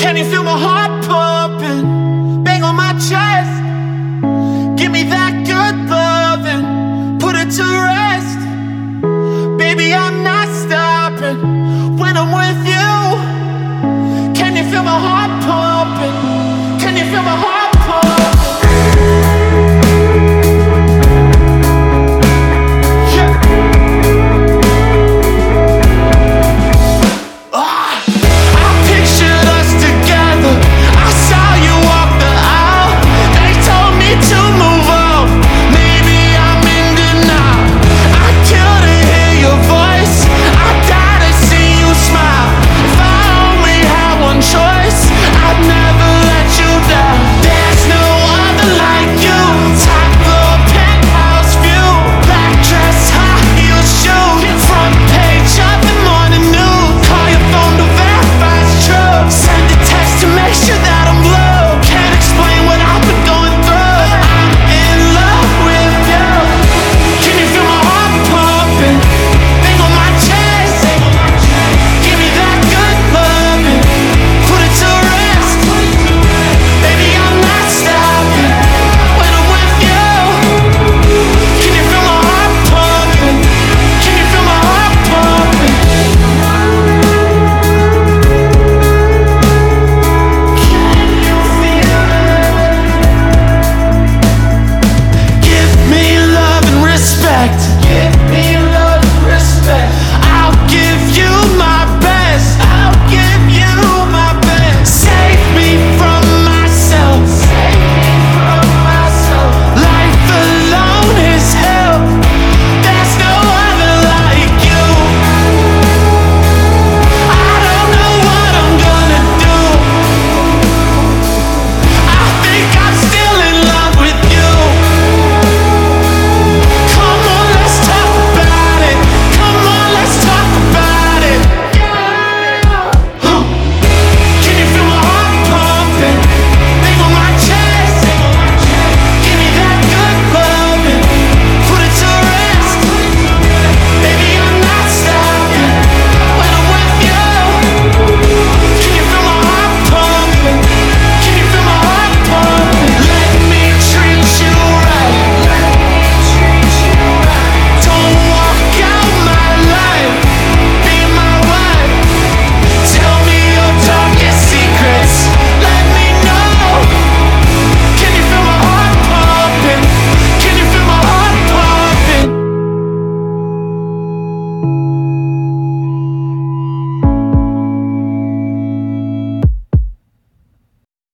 Can you feel my heart pumping? Bang on my chest. Give me that good loving, put it to rest. Baby, I'm not stopping when I'm with you. Can you feel my heart pumping? Can you feel my heart?